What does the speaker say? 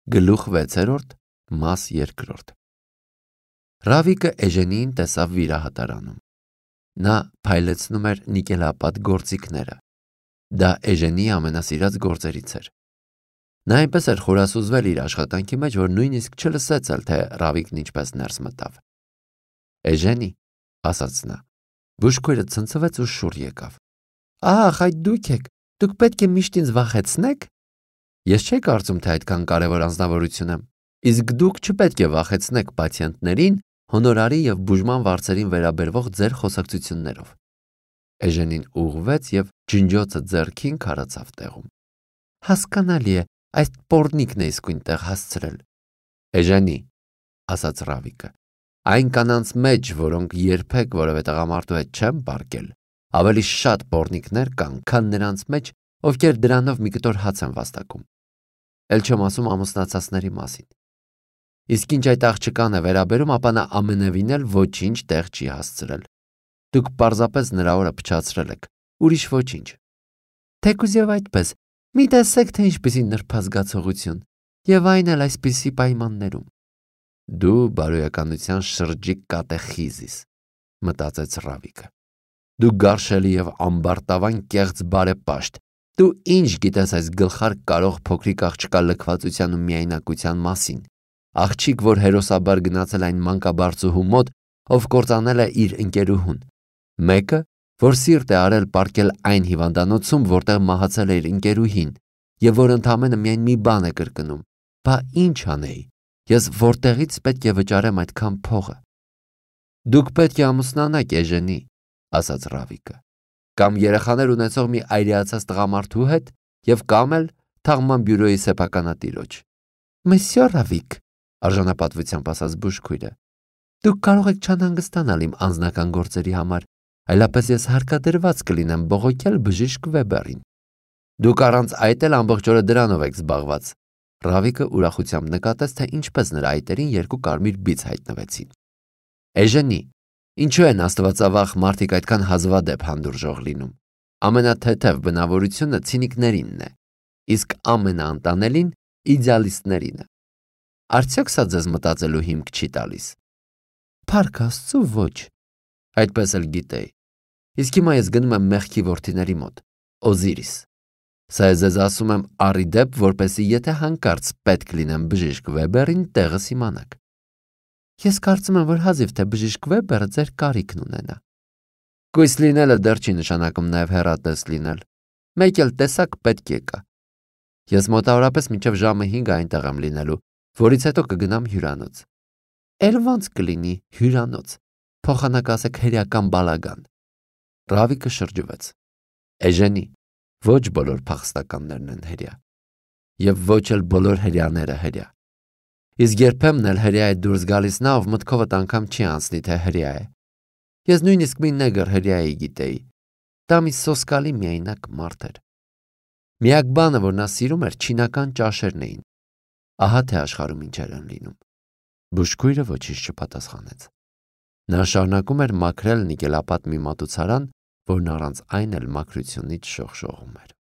Գլուխ 6, մաս 2։ Ռավիկը Էժենիին տեսավ վիրահատարանում։ Նա փայլեցնում էր նիկելապատ գործիքները։ Դա Էժենիի ամենասիրած գործերից էր։ Նա այնպես էր խորասուզվել իր աշխատանքի մեջ, որ նույնիսկ չլսեց էլ, թե Ռավիկն ինչպես ներս մտավ։ Էժենի, ասաց նա։ Բուժքույրը ցնցվեց ու շուռ եկավ։ Ահ, այդ դուք եք, դուք պետք է միշտ ինձ վախեցնեք։ Ես չէի կարծում, թե այդքան կարևոր անձնավորություն եմ, իսկ դուք չպետք է վախեցնեք պացիենտներին հոնորարի եւ բուժման վարձերին վերաբերվող ձեր խոսակցություններով։ Էժենին ուղղվեց եւ ջնջոցը ձեռքին քարացավ տեղում։ Հասկանալի է, այս պորնիկն է իսկույն տեղ հասցրել։ Էժենի, ասաց Ռավիկը, այն կանանց մեջ, որոնք երբեք որևէ տղամարդու հետ չեն պարկել, ավելի շատ պորնիկներ կան, քան նրանց մեջ, ովքեր դրանով մի կտոր հաց են վաստակում։ Էլ չեմ ասում ամուսնացածների մասին։ Իսկ ինչ այդ աղջկան է վերաբերում, ապա նա ամենևին էլ ոչինչ տեղ չի հասցրել։ Դուք պարզապես նրա օրը փչացրել եք, ուրիշ ոչինչ։ Թեկուզ եւ այդպես, մի տեսեք, թե ինչպիսի նրբազգացողություն, եւ այն էլ այսպիսի պայմաններում։ Դու բարոյականության շրջիկ կատեխիզիս, մտածեց Ռավիկը։ Դու գարշելի եւ ամբարտավան կեղծ բարեպաշտ, դու ինչ գիտես այս գլխար կարող փոքրիկ աղջկա լքվածության ու միայնակության մասին, աղջիկ, որ հերոսաբար գնացել այն մանկաբարձուհու մոտ, ով կործանել է իր ընկերուհուն, մեկը, որ սիրտ է արել պարկել այն հիվանդանոցում, որտեղ մահացել է իր ընկերուհին, եւ որ ընդամենը միայն մի բան է կրկնում. բա ինչ անեի, ես որտեղից պետք է վճարեմ այդքան փողը։ Դուք պետք է ամուսնանաք, Էժենի, ասաց Ռավիկը, կամ երեխաներ ունեցող մի այրիացած տղամարդու հետ եւ կամ էլ թաղման բյուրոյի սեփականատիրոջ։ Մեսյո Ռավիկ, արժանապատվությամբ ասաց բուժքույրը, դուք կարող եք չանհանգստանալ իմ անձնական գործերի համար, այլապես ես հարկադրված կլինեմ բողոքել բժիշկ Վեբերին։ Դուք առանց այդ էլ ամբողջ օրը դրանով եք զբաղված։ Ռավիկը ուրախությամբ նկատեց, թե ինչպես նրա այտերին երկու կարմիր բիծ հայտնվեցին։ Էժենի, ինչու են աստվածավախ մարդիկ այդքան հազվադեպ հանդուրժող լինում։ Ամենաթեթև բնավորությունը ցինիկներինն է, իսկ ամենաանտանելին իդեալիստներինը։ Արդյոք սա ձեզ մտածելու հիմք չի տալիս։ Փառք Աստծո, ոչ։ Այդպես էլ գիտեի։ Իսկ հիմա ես գնում եմ մեղքի որդիների մոտ, Օզիրիս։ Սա ես ձեզ ասում եմ առի դեպ, որպեսզի եթե հանկարծ պետք լինեմ բժիշկ Վեբերին, տեղս իմանաք։ Ես կարծում եմ, որ հազիվ թե բժիշկ Վեբերը ձեր կարիքն ունենա։ Գույս լինելը դեռ չի նշանակում նաև հեռատես լինել։ Մեկ էլ տեսակ պետք է կա։ Ես մոտավորապես մինչև ժամը 5 այնտեղ եմ լինելու, որից հետո կգնամ հյուրանոց։ Էլ ոնց կլինի հյուրանոց։ Փոխանակ ասեք հերյական բալագան։ Ռավիկը շրջվեց։ Էժենի, ոչ բոլոր փախստականներն են հերյա։ Եվ ոչ էլ բոլոր հերյաները հերյա։ Իսկ երբեմն էլ հերյա է դուրս գալիս նա, ով մտքովդ անգամ չի անցնի, թե հերյա է։ Ես նույնիսկ մի նեգր հերյայի գիտեի։ Դա մի սոսկալի միայնակ մարդ էր։ Միակ բանը, որ նա սիրում էր, չինական ճաշերն էին։ Ահա թե աշխարհում ինչեր են լինում։ Բուժքույրը ոչինչ չպատասխանեց։ Նա շարունակում էր մաքրել նիկելապատ մի մատուցարան, որն առանց այն էլ մաքրությունից շողշողում էր։